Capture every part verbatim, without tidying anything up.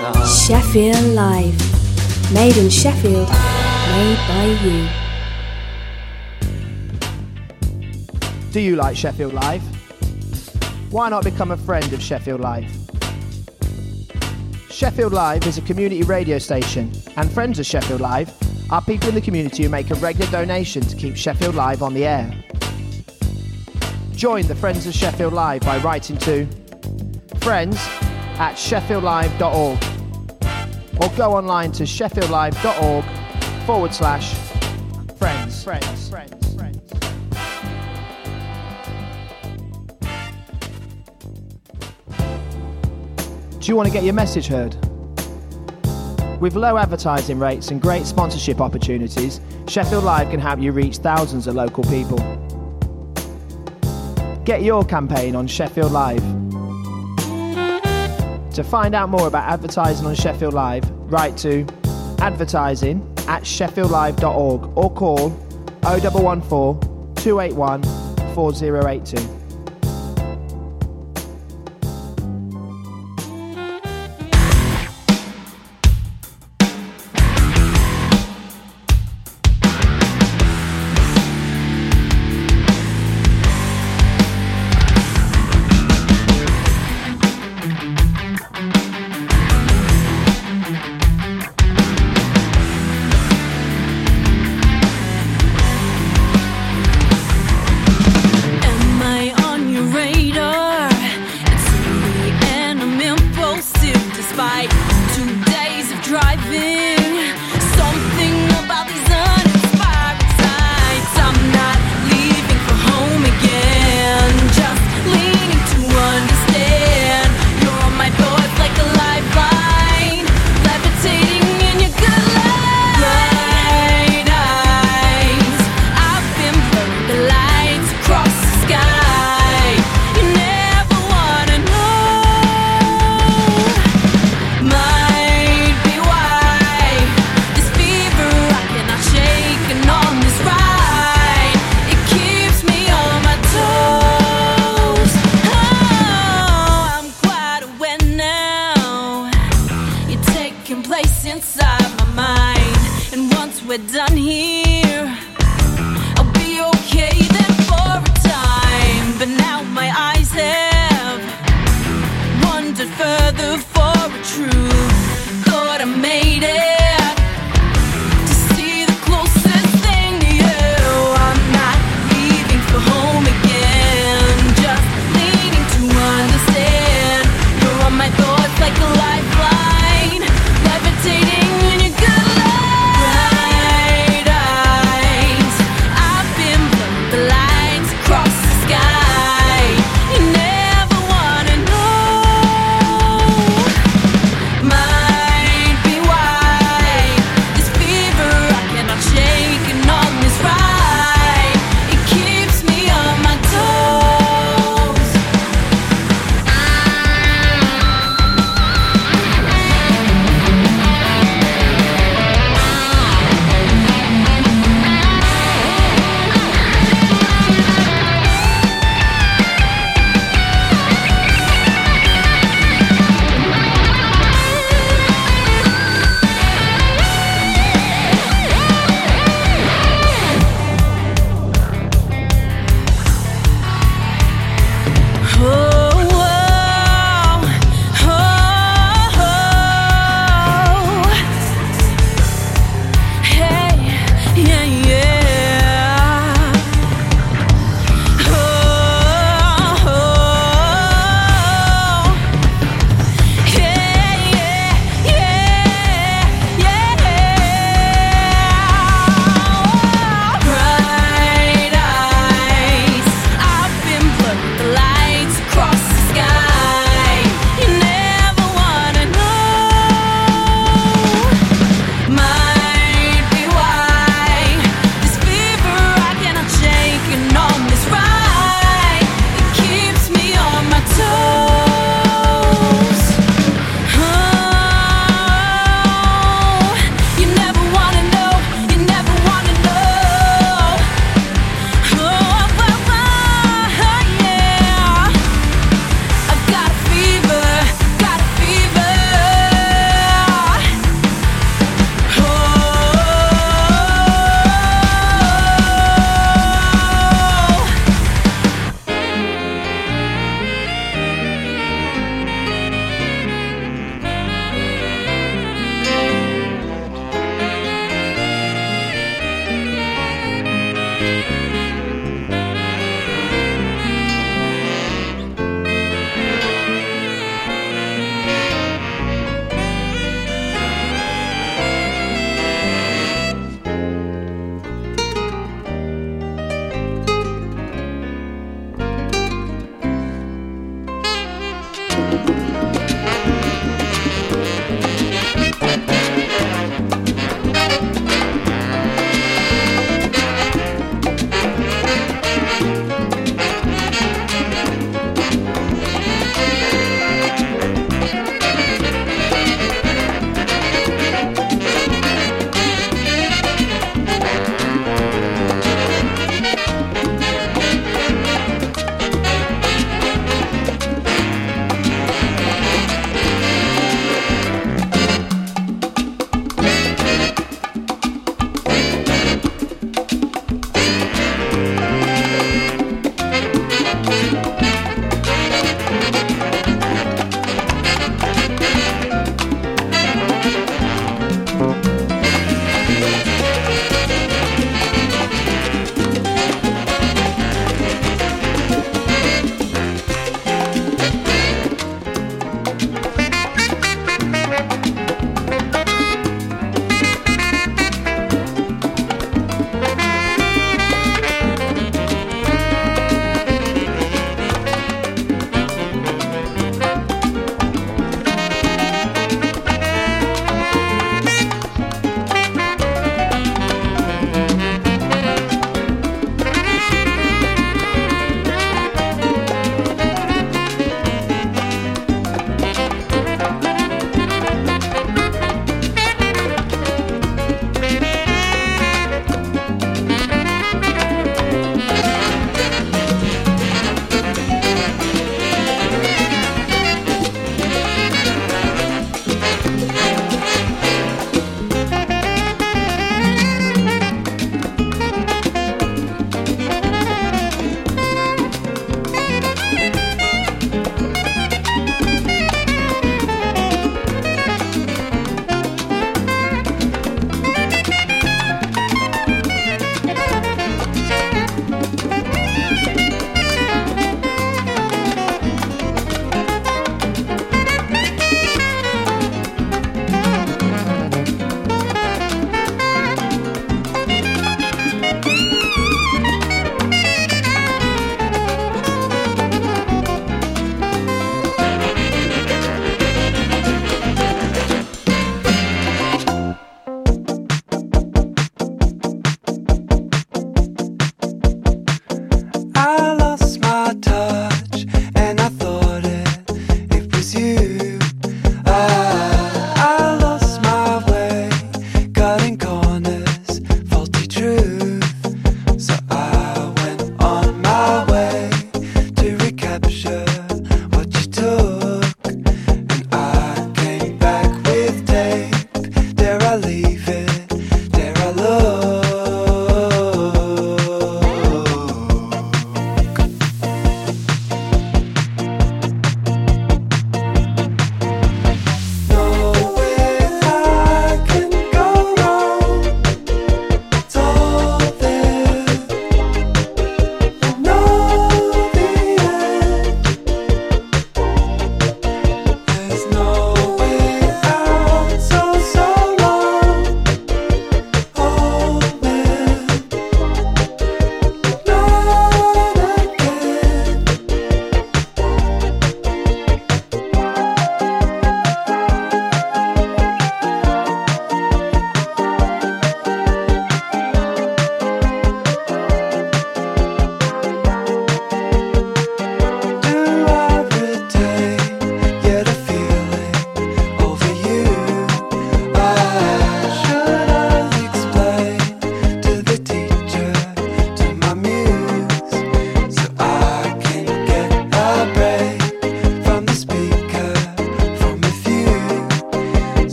Sheffield Live. Made in Sheffield. Made by you. Do you like Sheffield Live? Why not become a friend of Sheffield Live? Sheffield Live is a community radio station, and friends of Sheffield Live are people in the community who make a regular donation to keep Sheffield Live on the air. Join the Friends of Sheffield Live by writing to friends at sheffield live dot org or go online to sheffieldlive.org forward slash friends. Friends. Friends. Friends. Do you want to get your message heard? With low advertising rates and great sponsorship opportunities, Sheffield Live can help you reach thousands of local people. Get your campaign on Sheffield Live. To find out more about advertising on Sheffield Live, write to advertising at sheffield live dot org or call oh one one four, two eight one, four oh eight two. Levitating in your good light.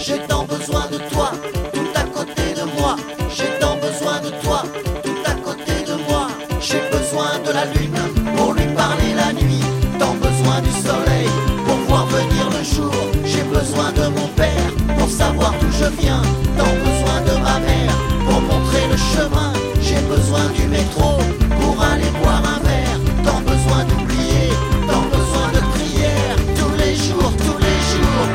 j'ai tant besoin de toi, tout à côté de moi. J'ai tant besoin de toi, tout à côté de moi. J'ai besoin de la lune pour lui parler la nuit, tant besoin du soleil pour voir venir le jour. J'ai besoin de mon père pour savoir d'où je viens, tant besoin de ma mère pour montrer le chemin. J'ai besoin du métro pour aller boire un verre, tant besoin d'oublier, tant besoin de prière. Tous les jours, tous les jours,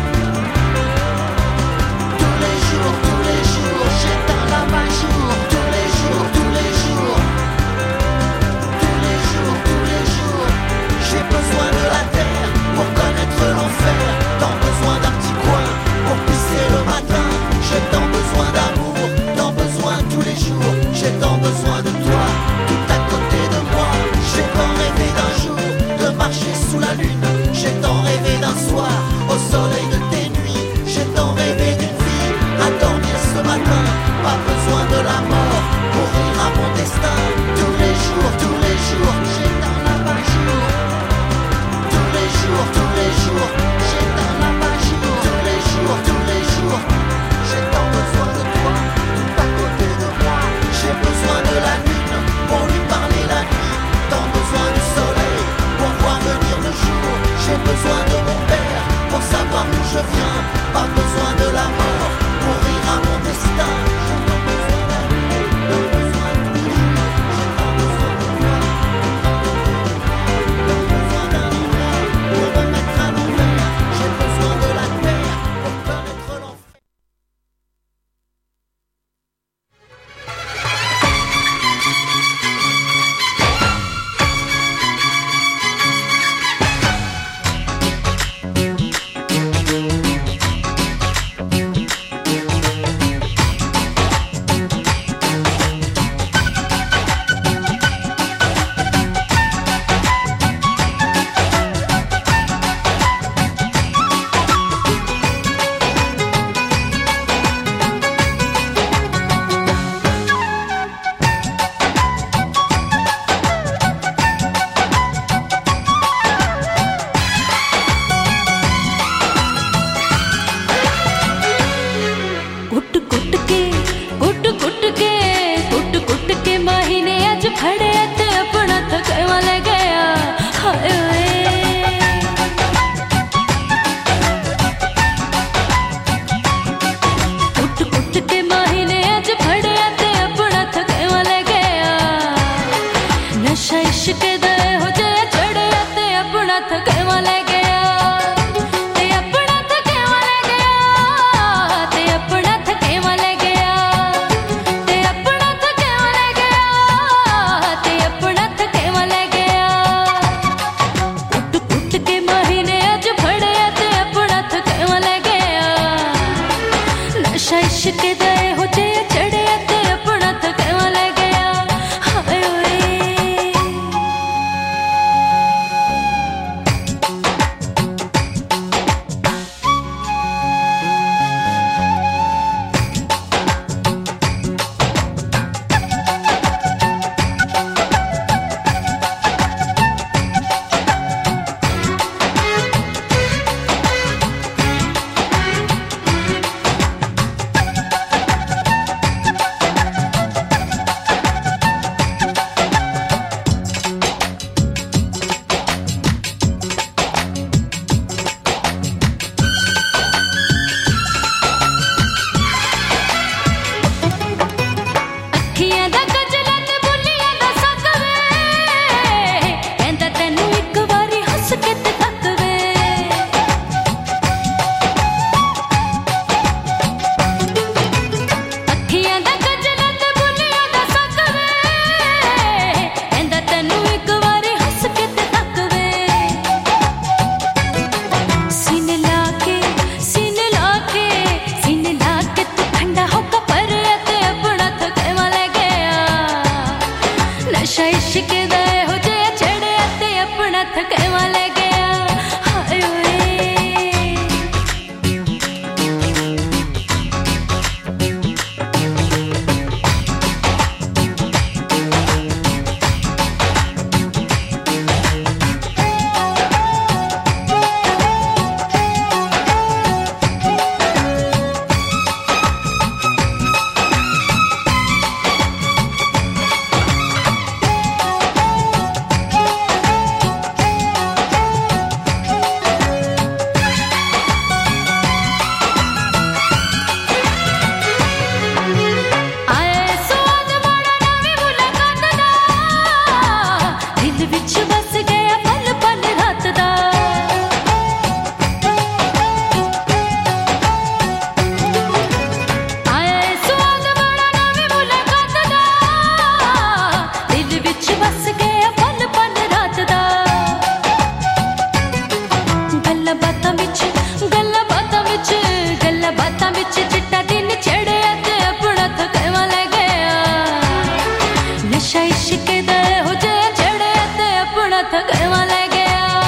tous les jours, tous les jours, j'éteins la jour. Tous les jours, tous les jours, tous les jours, tous les jours, j'ai besoin de la terre pour connaître l'enfer, tant besoin d'un petit coin pour pisser le matin. J'ai tant besoin d'amour, tant besoin tous les jours. J'ai tant besoin de toi, tout à côté de moi. J'ai tant rêvé d'un jour de marcher sous la lune. J'ai tant rêvé d'un soir au soleil de tes nuits. J'ai tant rêvé d'une vie à dormir ce matin. Pas besoin de la mort pour rire à mon destin. Tous les jours, tous les jours, j'éteins la jour. Tous les jours, tous les jours, j'éteins la jour. Tous les jours, tous les jours, j'ai tant besoin de toi, tout à côté de moi. J'ai besoin de la lune pour lui parler la nuit, tant besoin du soleil pour voir venir le jour. J'ai besoin de mon père pour savoir d'où je viens, pas besoin de la mort pour rire à mon destin. J'ai tant besoin d'amour, tant besoin de tous les jours. J'ai tant besoin de toi, tant besoin d'un endroit pour me mettre à l'envers. J'ai besoin de la terre pour connaître l'enfer. कुट कुट के कुट कुट के कुट कुट के महीने अज फड़े ते अपना थके वाले गया हाय वे कुट कुट के महीने अज फड़े ते अपना थके वाले गया नशा इश्क दे हो जाए चढ़े ते अपना थके वाले गया ते अपना थके वाले गया ते अपना थके वाले गया ते अपना थके वाले गया ते अपना थके वाले गया कुट कुट के महीने अज फड़े ते अपना थके वाले गया नशा इश्क दे हो जाए चढ़े ते अपना थके वाले गया हाय वे रातां विच चिट्टा दिन चढ़िया ते अपना थकेवा ले गया नशा इश्क दा हो जे चढ़िया ते अपना थकेवा ले गया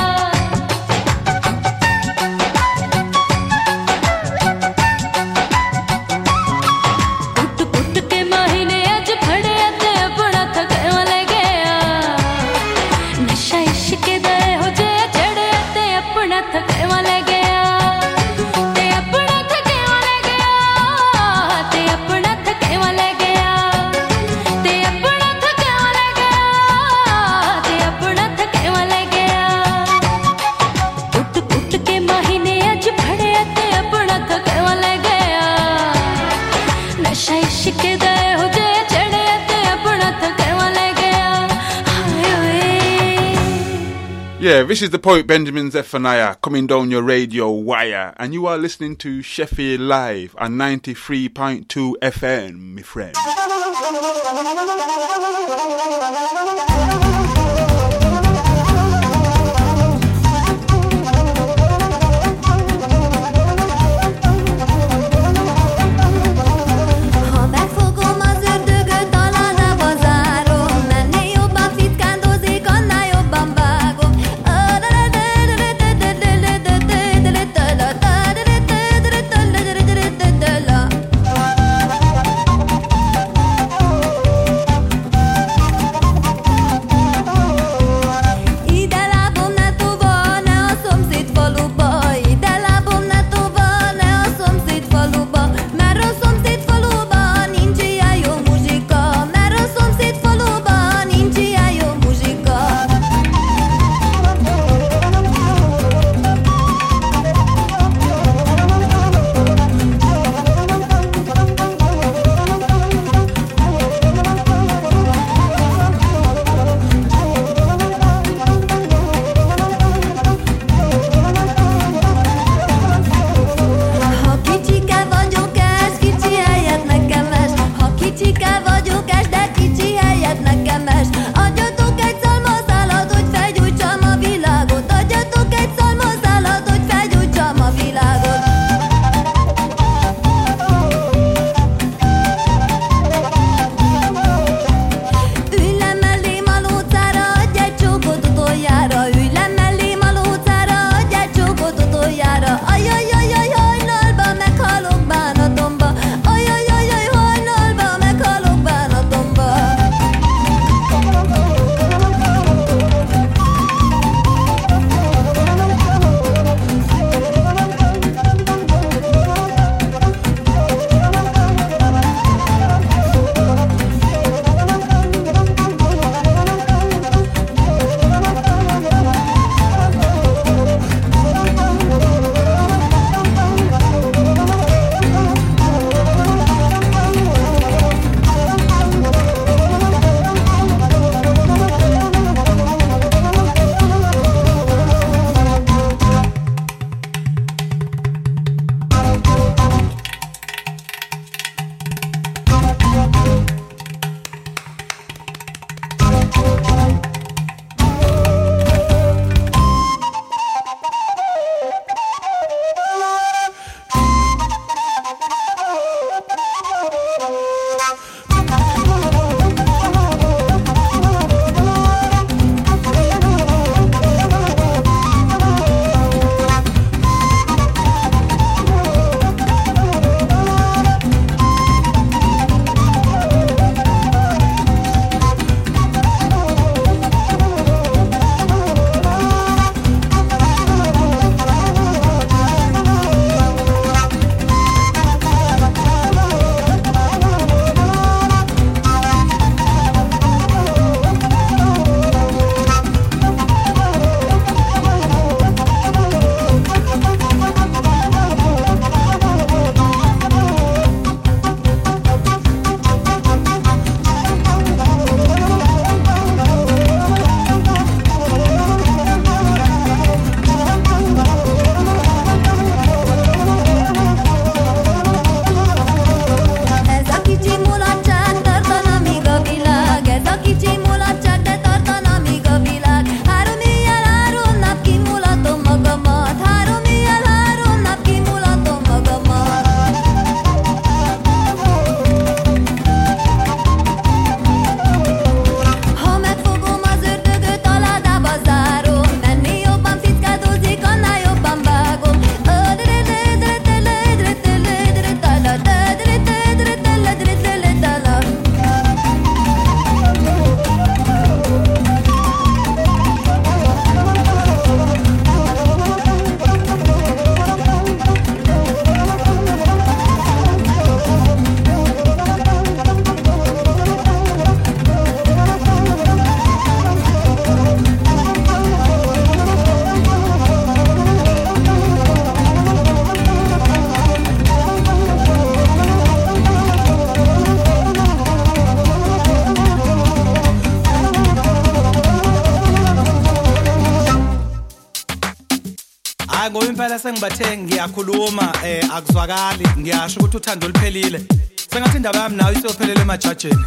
Yeah, this is the poet Benjamin Zephaniah coming down your radio wire, and you are listening to Sheffield Live on ninety-three point two F M, my friend. ngoba impela sengibathe ngiyakhuluma eh akuzwakali ngiyasho ukuthi uthando liphelile sengathi indaba yami nayo isophelele emajajeni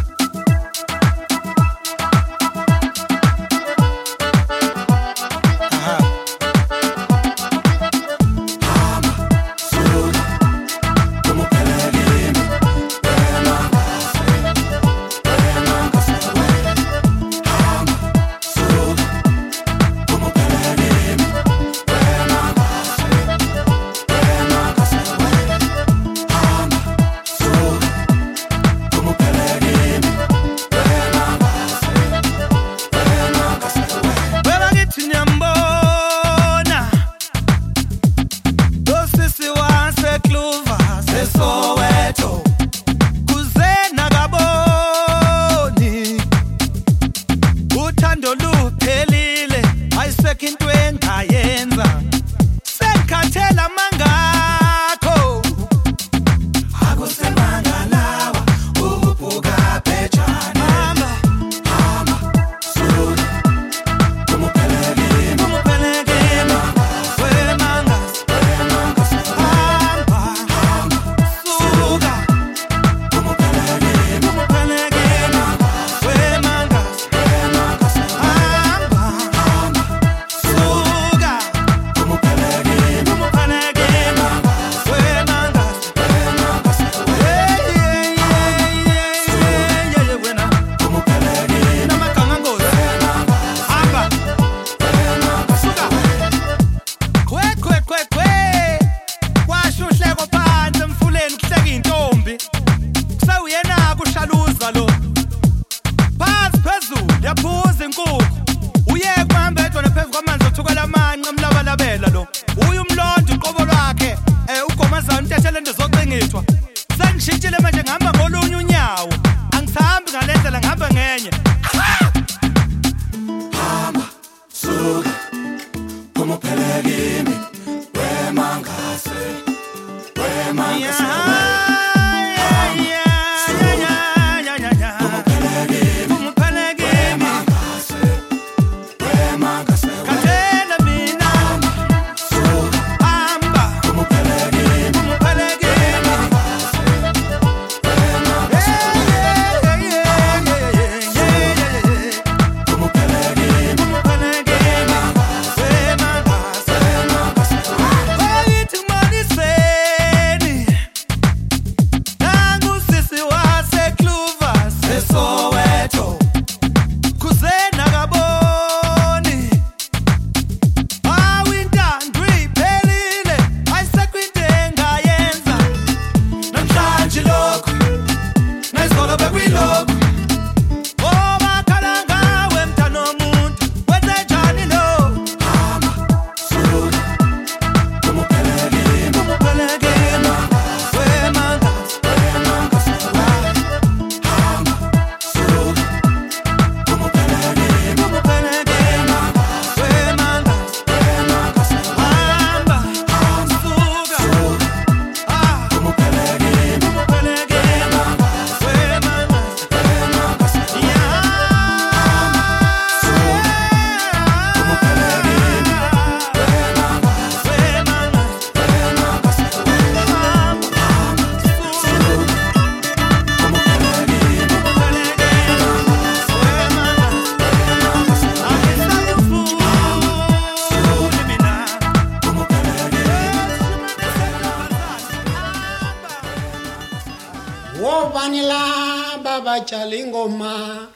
Chalingoma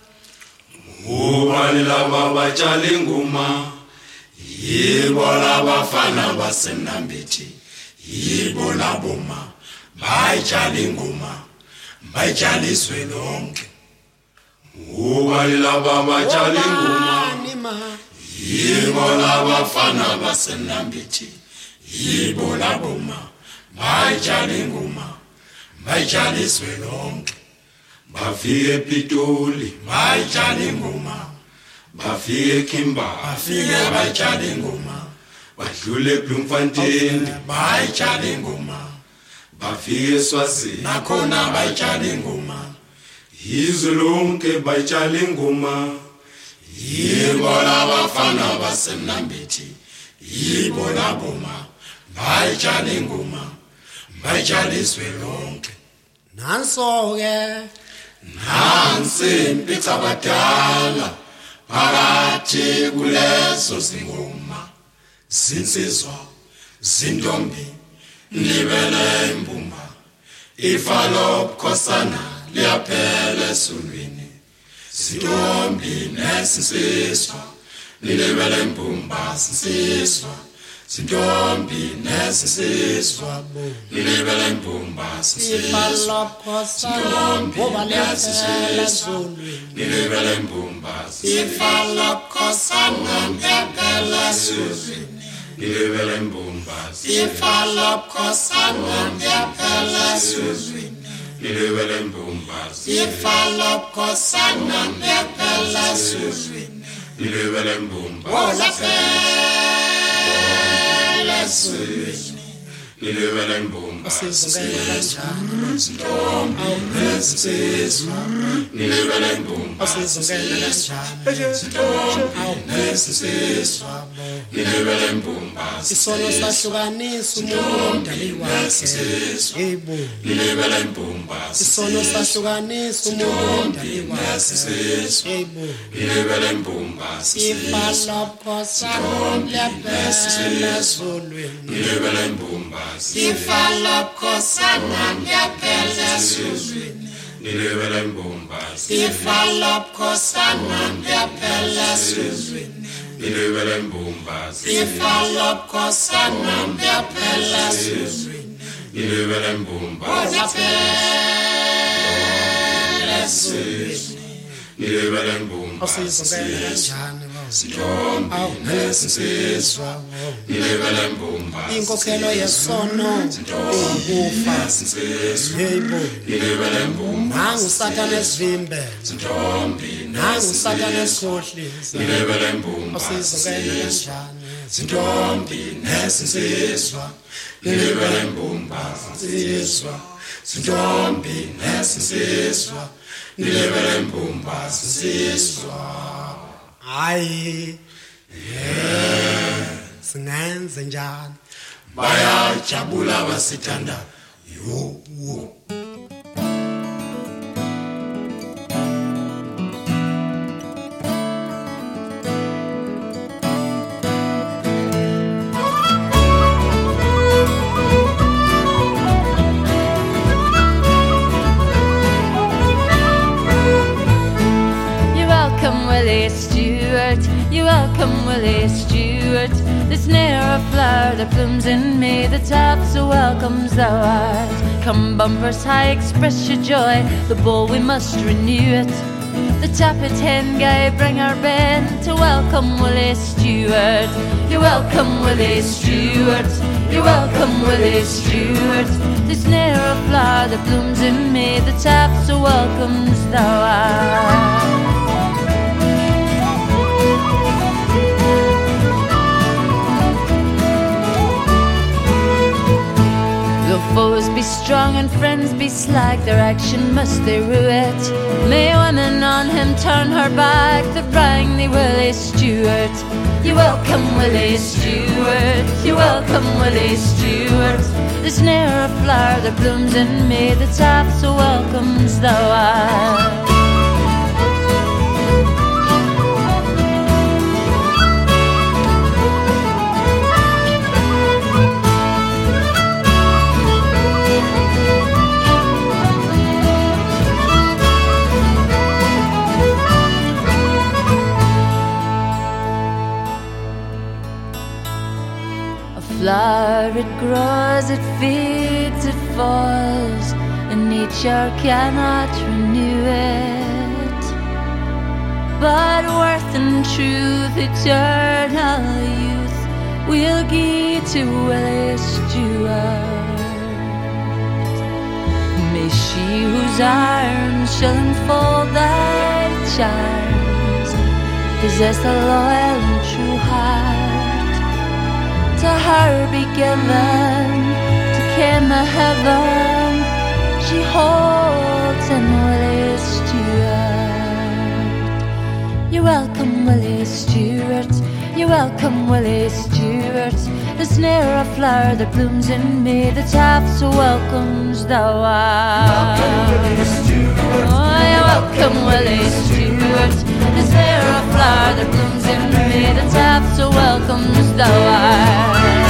Ubani laba bachalingoma Yibo labafana basenambithi Yibo laboma bachalingoma bajaliswe lonke Ubani laba bachalingoma Yibo labafana basenambithi Yibo laboma bachalingoma bajaliswe lonke Bafike Pitoli, bajale ngoma. Bafike Kimba, bafike bajale ngoma. Badlule Bloemfontein, bajale ngoma. Bafike Swazi, nakhona bajale ngoma. Izwe lonke bajale ngoma. Yibo labafana baseNambithi, yibo laboma bayitshala ingoma bayitshala izwe lonke nanso-ke nansi impitha abadala phakathi kulezo zingoma zinsizwa zintombi libele imbumba ifa lobukhosana liyaphela esulwini zintombi nesinsizwa libele imbumba zinsizwa zintombi nesinsizwa libele imbumba zinsizwa zintombi nesinsizwa libele imbumba ifa lobukhosana liyaphela esulwini libele imbumba ifa lobukhosana liyaphela esulwini libele imbumba ifa lobukhosana liyaphela esulwini libele imbumba olaphela esulwini libele imbumba sizongena zintombi nesinsizwa libele imbumba sizongena kanjani zintombi nesinsizwa libele imbumba isono sahlukanisa umuntu nomdali wakhe yebo libele imbumba isono sahlukanisa umuntu nomdali wakhe yebo libele imbumba ifa lobukhosana liyaphela esulwini libele imbumba ifa lobukhosana liyaphela esulwini libele imbumba ifa lobukhosana liyaphela esulwini libele imbumba ifa lobukhosana liyaphela esulwini libele imbumba olaphela esulwini libele imbumba sizongena kanjani zintombi nesinsizwa libele imbumba inkokhelo yesono ukufa yebo libele imbumba nangu usathane esivimbe zintombi nangu usathane esikhohlisa libele imbumba sizongena kanjani zintombi nesinsizwa libele imbumba zinsizwa zintombi nesinsizwa libele imbumba zinsizwa hayi singenze njani bayajabula basithanda yo wo You're welcome, Willie Stewart. There's ne'er a flower that blooms in me. The taps so welcomes thou art. Come bumpers high, express your joy. The bowl we must renew it. The tappet hen guy bring our band to welcome Willie Stewart. You're welcome, Willie Stewart. You're welcome, Willie Stewart. There's ne'er a flower that blooms in me. The taps so welcomes thou art. Though foes be strong and friends be slack, their action must they rue it. May women on him turn her back that rang thee Willie Stewart. You're welcome, Willie Stewart. You're welcome, Willie Stewart. There's ne'er a flower that blooms in me. The tap so welcomes thou art. Flower, it grows, it feeds, it falls, and nature cannot renew it. But worth and truth, eternal youth, will give to Willie Stewart. May she whose arms shall enfold thy charms possess a loyal and true heart. To her be given to ken the heaven she holds in Willie Stewart. You're welcome, Willie Stewart. You're welcome, Willie Stewart. Stuart. There's ne'er a flower that blooms in May that's half so welcome's thou art. Oh, you're welcome, Willie Stuart. There's ne'er a flower that blooms in May that's half so welcome's thou art.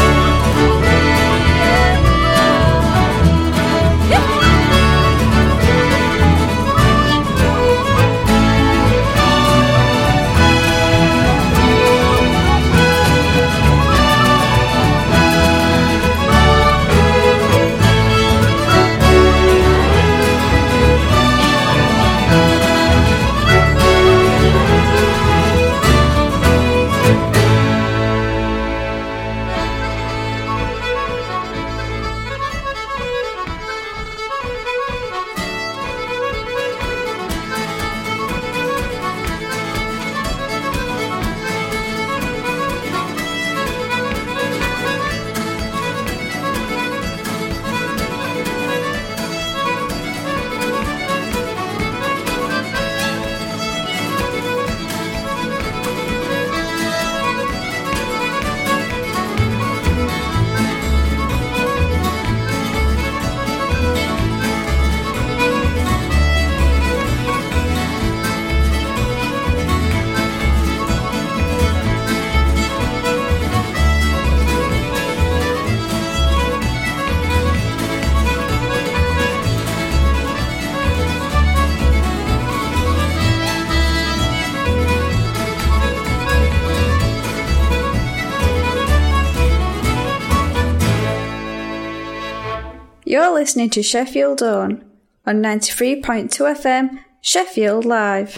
You're listening to Sheffield On on ninety-three point two F M, Sheffield Live.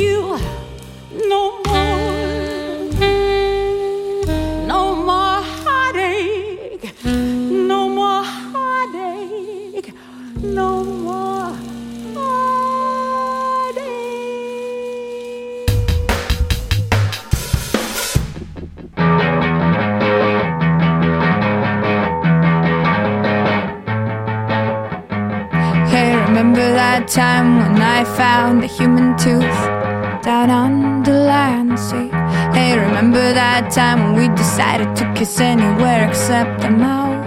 you no more, no more heartache, no more heartache, no more heartache. Hey, remember that time when I found the human tooth down on the land sea? Hey, remember that time when we decided to kiss anywhere except the mouth?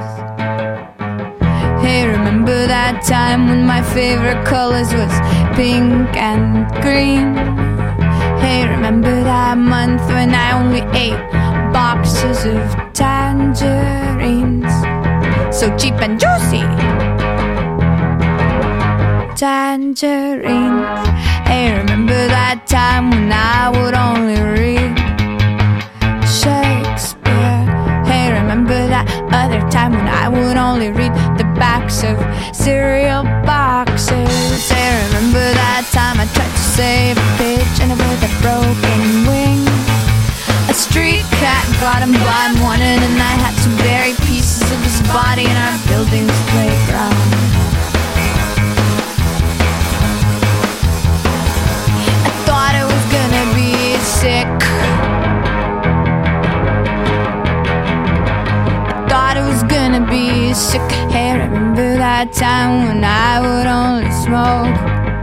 Hey, remember that time when my favorite colors was pink and green? Hey, remember that month when I only ate boxes of tangerines, so cheap and juicy tangerines. Hey, remember that time when I would only read Shakespeare? Hey, remember that other time when I would only read the backs of cereal boxes? Hey, remember that time I tried to save a pigeon with a broken wing? A street cat got him by morning, and I had to bury pieces of his body in our building's playground. Sick. I thought it was gonna be sick. Hey, remember that time when I would only smoke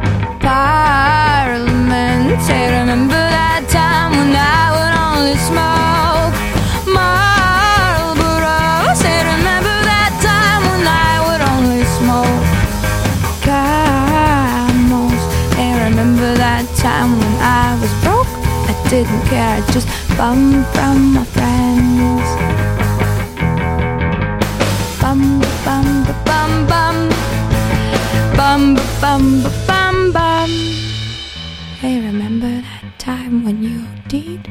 Parliament? Hey, remember that time when I would only smoke Marlboros? Hey, remember that time when I would only smoke Camels? Hey, remember that time when I was broke? I didn't care, I just bummed from my friends. Bum bum bum bum bum bum bum bum. Hey, remember that time when you did?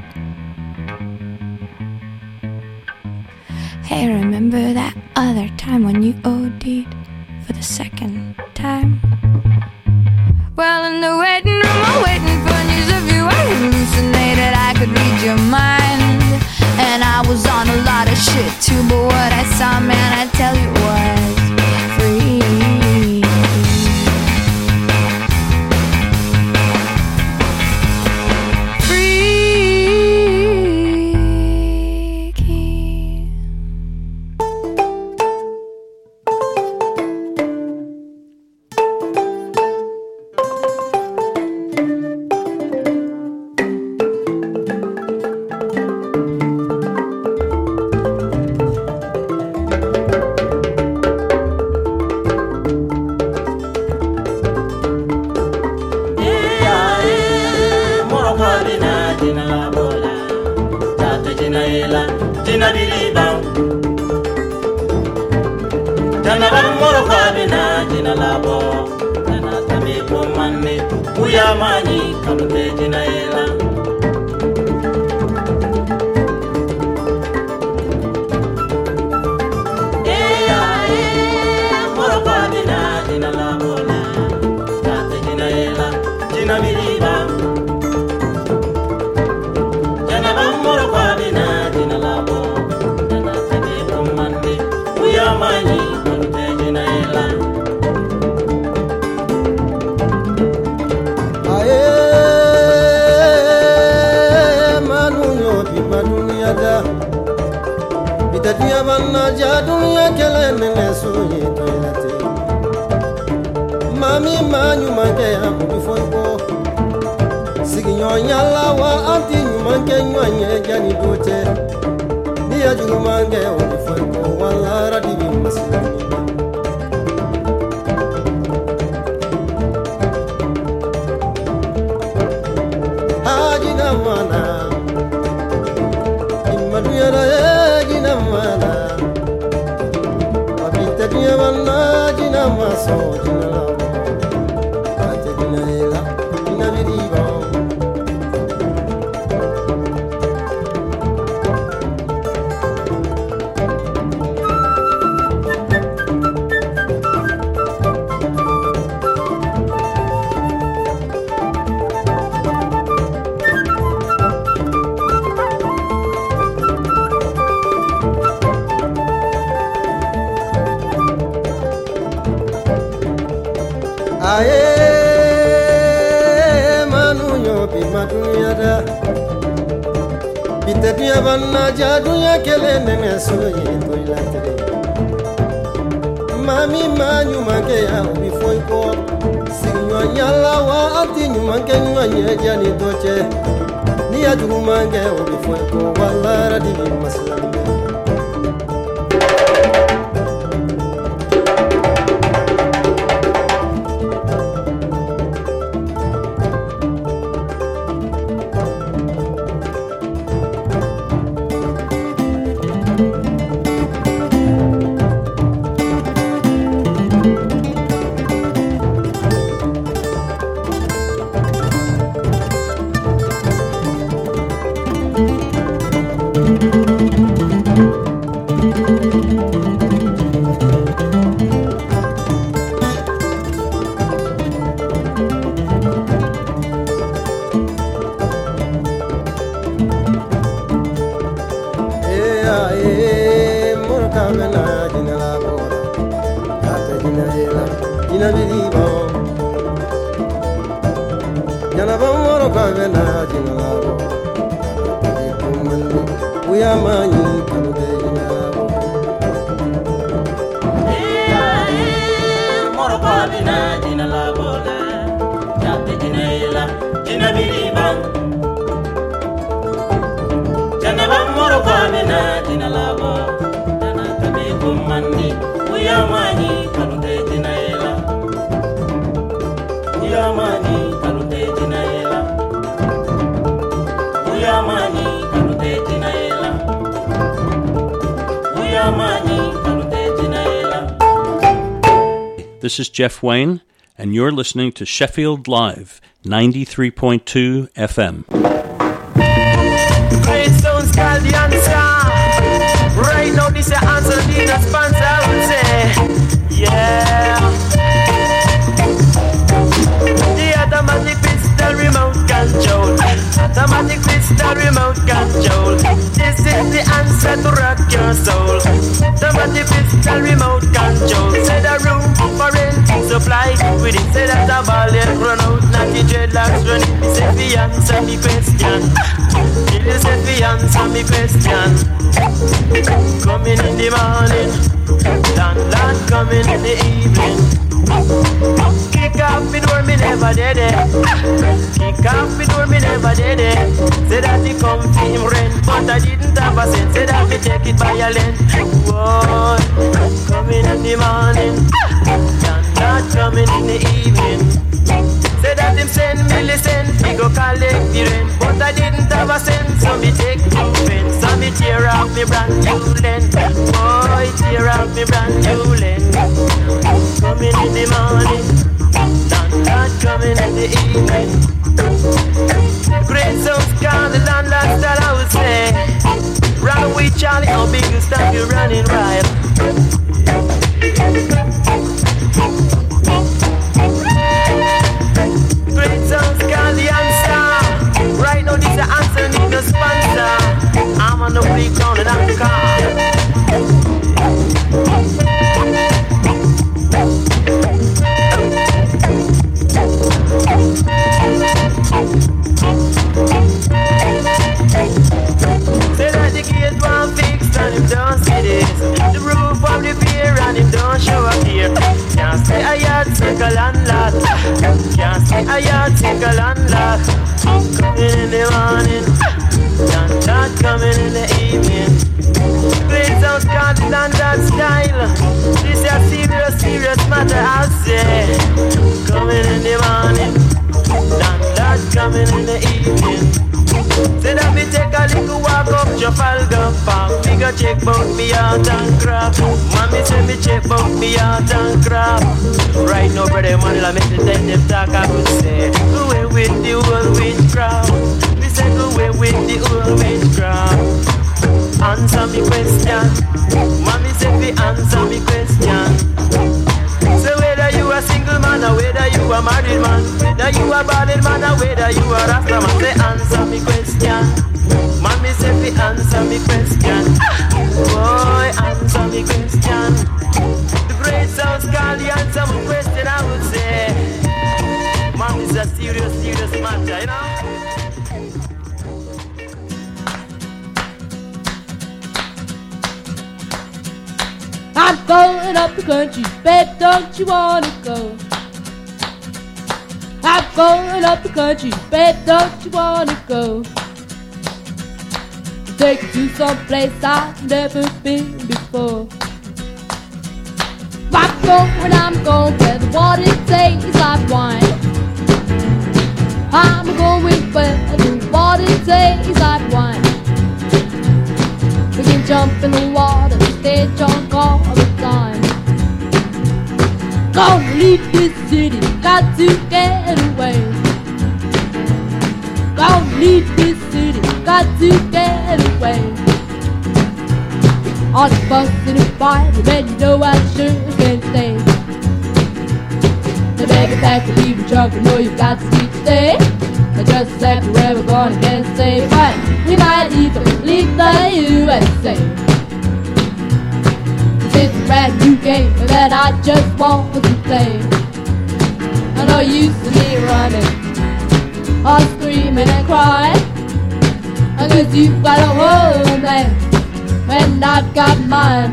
Hey, remember that other time when you OD'd for the second time? Well, in the waiting room, I'm waiting for news of you. I hallucinated, I could read your mind. And I was on a lot of shit too, but what I saw, man, I tell you was free. Aye, manu yo pi madunya da. Pite dunya banna jadunya kele nene soye to ilatere. Mami manyu manke ya ubi foi ko. Sinyo nyala wa ati nyu manke nyu nye jani toche. Ni adu manke ubi foi ko wala radi maslan. This is Jeff Wayne, and you're listening to Sheffield Live, ninety-three point two F M. Great sounds called the answer. Right now, this is the answer, need a sponsor, I would say. Yeah. The automatic pistol remote control. Automatic pistol remote control. This is the answer to rock your soul. Automatic pistol remote control. Say the room for rent supply. With it, say that the ball yet run out. Not the dreadlocks running. He said the answer me question. He said the answer me question. Coming in the morning, landlord coming in the evening. Kick off the door, me never did it. Kick off the door, me never did it. Say that he come for him rent, but I didn't have a cent. Say that me take it by a length. Whoa, coming in the morning, landlord coming in the evening. Say that him send me listen, we go collect the rent, but I didn't have a cent, so me take two pence, so me tear off me brand new lens. Boy, tear off me brand new lens. Coming in the morning, landlord coming in the evening. Great sounds called the landlord that I would say. Run with Charlie, how big you stop you running wild. Great sounds called the answer. Right now this is the answer, need no sponsor. I'm on the free ground and I'm calm. Say that the gate one fixed and him don't see this. The roof of the pier and him don't show up here. Can't stay a yard, take a landlord. Can't stay a yard, take a landlord. Coming in the morning, landlord coming in the evening. Great sounds called the landlord style. This is a serious, serious matter, I'll say. Coming in the morning, landlord coming in the evening. Say that me take a little walk up Trafalgar Park. Me go check bout me art and craft. Mommy say me check bout me art and craft. Right now, brother, man, I make the time them talk. I would say, go away with the old witchcraft. Me say, go away with the old witchcraft. Answer me question. Mommy say, fi answer me question. Say whether you a single man or whether you a married man, whether you a balding man or whether you a rasta man, say answer me question. Mommy say fi answer me question. Boy, answer me question. The great sounds call the answer my question, I would say. I'm going up the country, babe, don't you wanna go? I'm going up the country, babe, don't you wanna go? Take you to some place I've never been before. I'm going, I'm going where the water tastes like wine. I'm going where the water tastes like wine. We can jump in the water, stay drunk all the time. Gonna leave this city, got to get away. Gonna leave this city, got to get away. All the fuss and the fight, but you know I sure can't stay. The baby back to leave you drunk, you know you got to keep stay. I just left where we're gonna get safe, but we might even leave the U S A. It's a brand new game that I just want to play. I know you used to me running, all screaming and crying, cause you've got a home there, and I've got mine.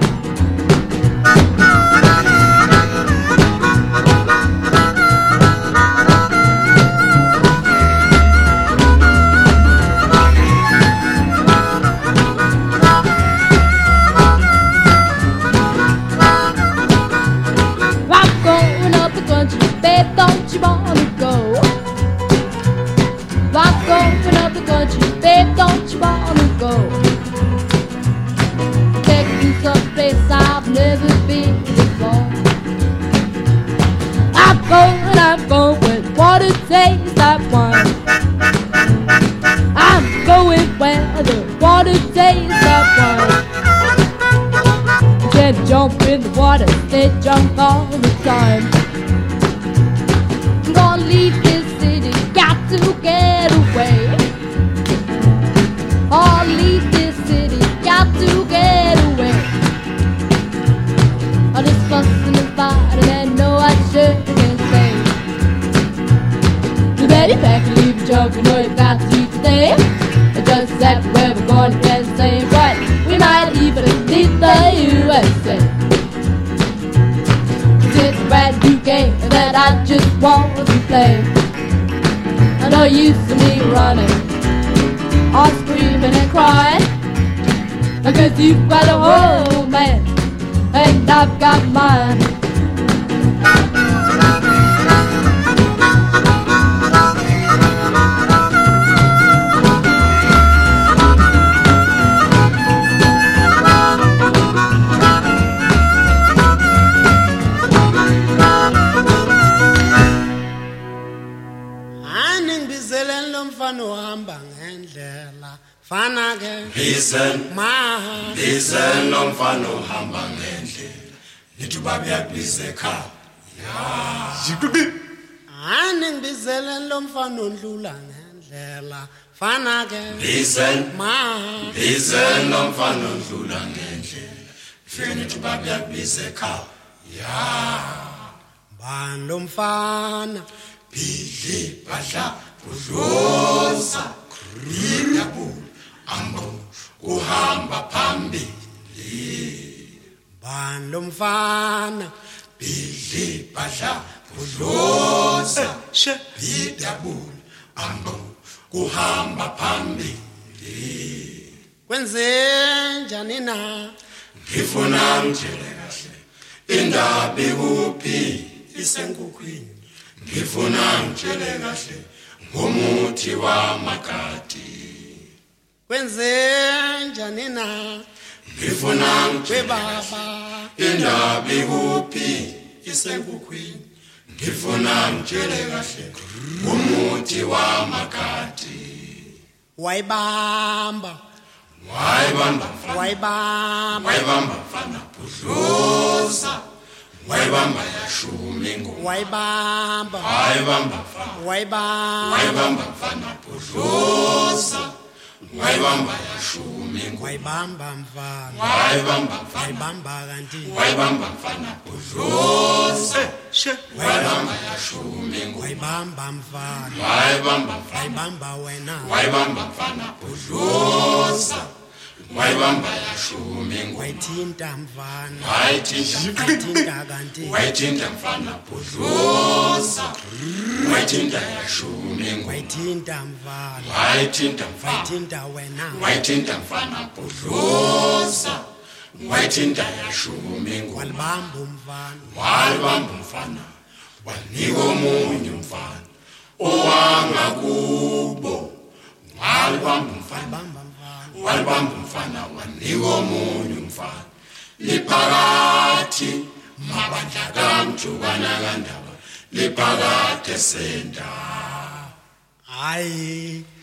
Don't you wanna go? I'm going up the country, babe, don't you wanna go? Take you someplace I've never been before. I'm going, I'm going where the water tastes like wine. I'm going where the water tastes like wine. Then jump in the water, stay drunk all the time. Gonna leave this city, got to get away. Oh, leave this city, got to get away. All this fussing and fighting and no I sure can't stay. You better pack and leave your junk, you know you got to stay. It's just exactly where we're going to get the same, but we might even leave the U S A. It's a brand new game that I just want to play. I know you used to me running, all screaming and crying, because you've got a home, man, and I've got mine. Fana ke listen ma listen nomfana ohamba ngendlela lithi babe yabize ekhaya ya jikubi ani ngibizele lomfana ondlula ngendlela fana ke listen ma listen nomfana ondlula ngendlela fike lithi babe yabize ekhaya ya ban lomfana bidli badla kudloza kriyabu Ambo uhamba phambili ban lomfana bidli badla kudloza bidabula ambo uhamba phambili kwenze njani na ngifuna ngitshele kahle indaba ikuphi isenkukhwini ngifuna ngitshele kahle ngomuthi wamakati kwenze njani na ngifuna ngitshele baba indaba ikuphi isenkukhwini ngifuna ngitshele kahle umuthi wamakati wayibamba wayibamba wayibamba wayibamba mfana budloza wayibamba yashumi ngo wayibamba wayibamba mfana wayibamba wayibamba mfana budloza wayibamba yashumi ngo wayibamba mfana wayibamba mfana wayibamba kanti wayibamba mfana budloza wayibamba yashumi ngo wayibamba mfana wayibamba mfana wayibamba wena wayibamba mfana budloza wayibamba yashumi wayithinta mfana wayithinta wayithinta kanti wayithinta mfana budlosa wayithinta yashumi wayithinta mfana wayithinta mfana wayithinta wena wayithinta mfana budlosa wayithinta yashumi walibamba umfana walibamba umfana wanika omunye umfana owangakubo walibamba umfana walibamba umfana wanika omunye umfana liphakathi mabandla kamjukana kandaba liphakathi esenta hayi